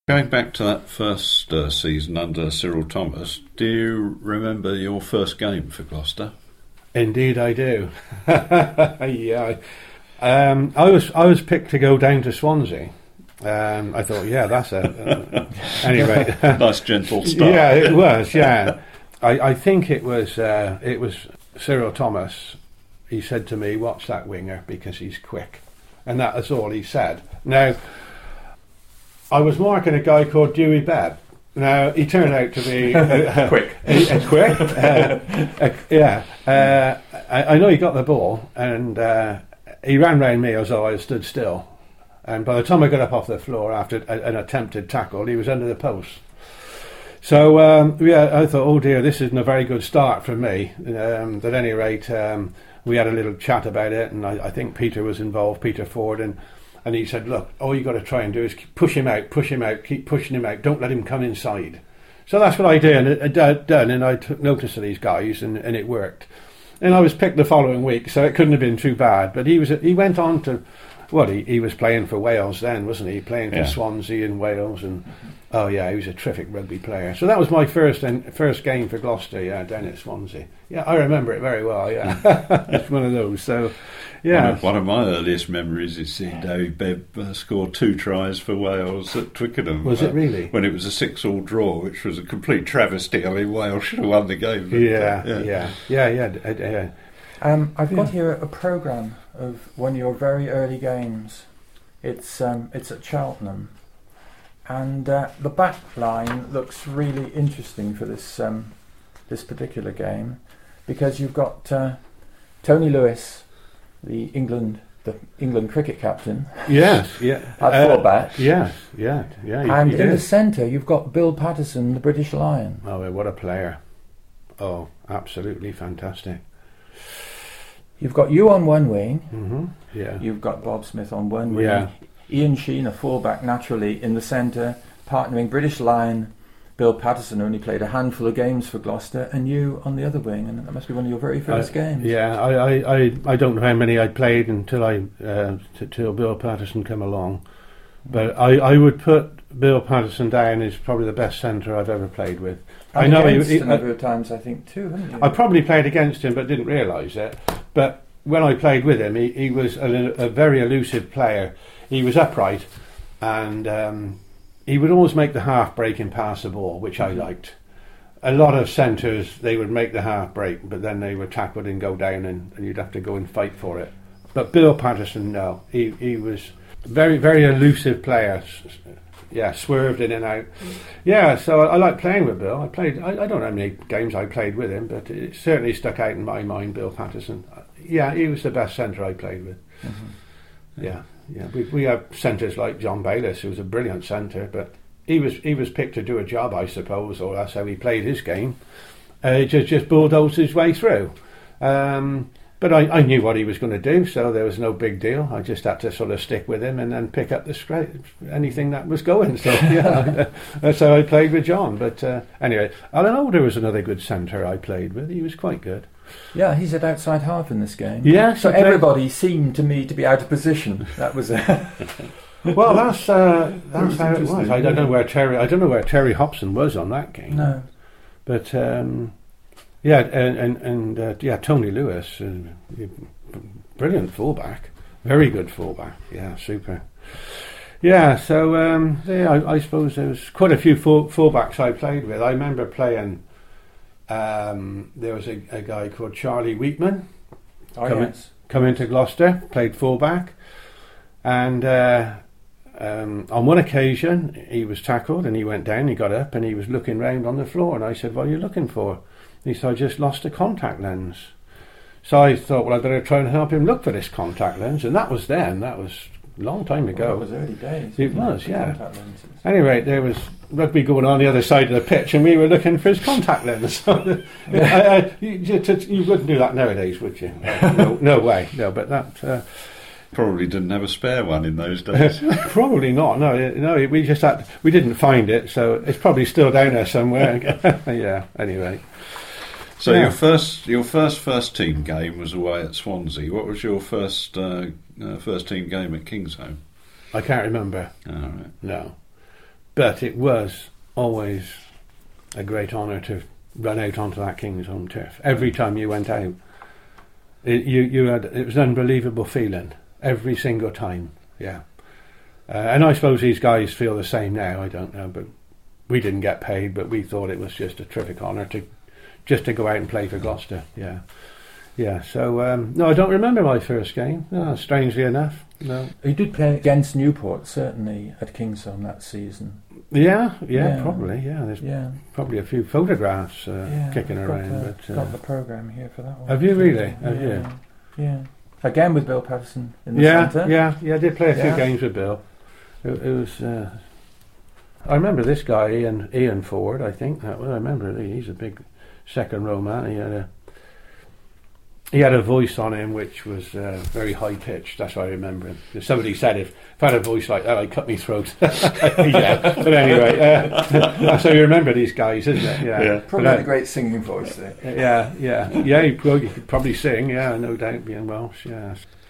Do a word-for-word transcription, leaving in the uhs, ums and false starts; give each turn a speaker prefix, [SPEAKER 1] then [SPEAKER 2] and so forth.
[SPEAKER 1] Going back to that first uh, season under Cyril Thomas, do you remember your first game for Gloucester?
[SPEAKER 2] Indeed, I do. yeah, um, I was I was picked to go down to Swansea. Um, I thought, yeah, that's a uh, anyway.
[SPEAKER 1] Nice gentle start.
[SPEAKER 2] Yeah, it was. Yeah, I, I think it was uh, it was Cyril Thomas. He said to me, "Watch that winger because he's quick," and that is all he said. Now, I was marking a guy called Dewey Bebb. Now, he turned out to be uh,
[SPEAKER 3] quick.
[SPEAKER 2] A, a quick, uh, a, yeah. Uh, I, I know he got the ball, and uh, he ran round me as though I stood still. And by the time I got up off the floor after a, an attempted tackle, he was under the post. So, um, yeah, I thought, oh dear, this isn't a very good start for me. Um, at any rate, um, we had a little chat about it, and I, I think Peter was involved, Peter Ford, and And he said, look, all you got to try and do is keep push him out, push him out, keep pushing him out. Don't let him come inside. So that's what I did, and it, it, done, and I took notice of these guys, and, and it worked. And I was picked the following week, so it couldn't have been too bad. But he was he went on to, what, he, he was playing for Wales then, wasn't he? Playing for
[SPEAKER 1] yeah.
[SPEAKER 2] Swansea in Wales, and oh yeah, he was a terrific rugby player. So that was my first and first game for Gloucester, yeah, down at Swansea. Yeah, I remember it very well, yeah. It's one of those, so... Yeah.
[SPEAKER 1] One of, one of my earliest memories is seeing Dewey Bebb uh, score two tries for Wales at Twickenham.
[SPEAKER 2] Was
[SPEAKER 1] uh,
[SPEAKER 2] it really?
[SPEAKER 1] When it was a six-all draw, which was a complete travesty. I mean, Wales should have won the game. But,
[SPEAKER 2] yeah,
[SPEAKER 1] uh,
[SPEAKER 2] yeah, yeah, yeah, yeah, yeah.
[SPEAKER 3] Um, I've
[SPEAKER 2] yeah.
[SPEAKER 3] got here a programme of one of your very early games. It's um, it's at Cheltenham, and uh, the back line looks really interesting for this um, this particular game, because you've got uh, Tony Lewis, the England the England cricket captain.
[SPEAKER 2] Yes, yeah.
[SPEAKER 3] At
[SPEAKER 2] uh,
[SPEAKER 3] fullback.
[SPEAKER 2] Yes, yeah, yeah. He,
[SPEAKER 3] and
[SPEAKER 2] he
[SPEAKER 3] in
[SPEAKER 2] did.
[SPEAKER 3] the centre, you've got Bill Patterson, the British Lion.
[SPEAKER 2] Oh, what a player! Oh, absolutely fantastic.
[SPEAKER 3] You've got you on one wing.
[SPEAKER 2] Mm-hmm. Yeah.
[SPEAKER 3] You've got Bob Smith on one wing.
[SPEAKER 2] Yeah.
[SPEAKER 3] Ian Sheen, a fullback, naturally in the centre, partnering British Lion. Bill Patterson only played a handful of games for Gloucester, and you on the other wing, and that must be one of your very first
[SPEAKER 2] uh,
[SPEAKER 3] games.
[SPEAKER 2] Yeah, I, I, I, I don't know how many I'd played until I uh, t- till Bill Patterson came along, but I, I would put Bill Patterson down as probably the best centre I've ever played with.
[SPEAKER 3] And
[SPEAKER 2] I know
[SPEAKER 3] against
[SPEAKER 2] he, he,
[SPEAKER 3] a number of times, I think, too, haven't you?
[SPEAKER 2] I probably played against him, but didn't realise it. But when I played with him, he, he was a, a very elusive player. He was upright, and um, he would always make the half break and pass the ball, which I liked. A lot of centres, they would make the half break, but then they were tackled and go down, and, and you'd have to go and fight for it. But Bill Patterson, no, he he was a very very elusive player. Yeah, swerved in and out. Yeah, so I, I like playing with Bill. I played. I, I don't know how many games I played with him, but it certainly stuck out in my mind. Bill Patterson. Yeah, he was the best centre I played with. Mm-hmm. Yeah, yeah. We we have centres like John Bayliss, who was a brilliant centre, but he was he was picked to do a job, I suppose, or that's how he played his game. Uh, he just just bulldozed his way through. Um, But I, I knew what he was going to do, so there was no big deal. I just had to sort of stick with him and then pick up the scra- anything that was going. So yeah, that's how I played with John. But uh, anyway, Alan Alder was another good centre I played with. He was quite good.
[SPEAKER 3] Yeah, he's at outside half in this game.
[SPEAKER 2] Yeah,
[SPEAKER 3] so everybody seemed to me to be out of position. That was it.
[SPEAKER 2] Well, that's uh, that's how it was. I don't know where Terry. I don't know where Terry Hobson was on that game.
[SPEAKER 3] No,
[SPEAKER 2] but. Um, Yeah, and and, and uh, yeah, Tony Lewis, uh, brilliant fullback, very good fullback. Yeah, super. Yeah, so um, yeah, I, I suppose there was quite a few full, fullbacks I played with. I remember playing. Um, there was a, a guy called Charlie Wheatman.
[SPEAKER 3] Oh,
[SPEAKER 2] come,
[SPEAKER 3] yes.
[SPEAKER 2] in, come into Gloucester, played fullback, and uh, um, on one occasion he was tackled and he went down. He got up and he was looking round on the floor, and I said, "What are you looking for?" He said, "I just lost a contact lens." So I thought, well, I'd better try and help him look for this contact lens. And that was then, that was a long time ago.
[SPEAKER 3] Well, that was early days.
[SPEAKER 2] It was,
[SPEAKER 3] it?
[SPEAKER 2] yeah. Anyway, there was rugby going on the other side of the pitch, and we were looking for his contact lens. So, I, I, you, you wouldn't do that nowadays, would you? No, no way. No, but that... Uh,
[SPEAKER 1] Probably didn't have a spare one in those days.
[SPEAKER 2] Probably not. No, no. We just had, we didn't find it, so it's probably still down there somewhere. Yeah. Anyway.
[SPEAKER 1] So
[SPEAKER 2] yeah.
[SPEAKER 1] your first your first first team game was away at Swansea. What was your first uh, uh, first team game at Kingsholm?
[SPEAKER 2] I can't remember.
[SPEAKER 1] Oh, right.
[SPEAKER 2] No. but it was always a great honour to run out onto that King's home turf. Every time you went out, it, you you had it was an unbelievable feeling every single time. Yeah, uh, and I suppose these guys feel the same now. I don't know, but we didn't get paid, but we thought it was just a terrific honour to just to go out and play for Gloucester. Yeah, yeah. So um, no, I don't remember my first game. No, strangely enough, no.
[SPEAKER 3] You did play against Newport, certainly, at Kingsholm that season.
[SPEAKER 2] Yeah, yeah,
[SPEAKER 3] Yeah.
[SPEAKER 2] probably. Yeah, there's
[SPEAKER 3] Yeah,
[SPEAKER 2] probably a few photographs uh,
[SPEAKER 3] yeah.
[SPEAKER 2] kicking
[SPEAKER 3] I've got
[SPEAKER 2] around.
[SPEAKER 3] the,
[SPEAKER 2] but uh,
[SPEAKER 3] got the programme here for that one.
[SPEAKER 2] have you really? Have
[SPEAKER 3] yeah.
[SPEAKER 2] you?
[SPEAKER 3] Yeah. Again with Bill Patterson in the
[SPEAKER 2] Yeah,
[SPEAKER 3] centre.
[SPEAKER 2] yeah, yeah. I did play a few
[SPEAKER 3] Yeah.
[SPEAKER 2] games with Bill. It, it was. Uh, I remember this guy, Ian Ian Ford. I think that. Well, I remember he's a big second row man. He had a. He had a voice on him which was uh, very high pitched. That's what I remember him. Somebody said if, if I had a voice like that, I'd cut my throat. Yeah. But anyway, uh, that's how you remember these guys, isn't it? Yeah.
[SPEAKER 1] Yeah.
[SPEAKER 3] Probably
[SPEAKER 2] But,
[SPEAKER 3] had
[SPEAKER 2] uh,
[SPEAKER 3] a great singing voice there.
[SPEAKER 2] Yeah, yeah, yeah. You, well, you could probably sing. Yeah, no doubt, being Welsh. Yeah.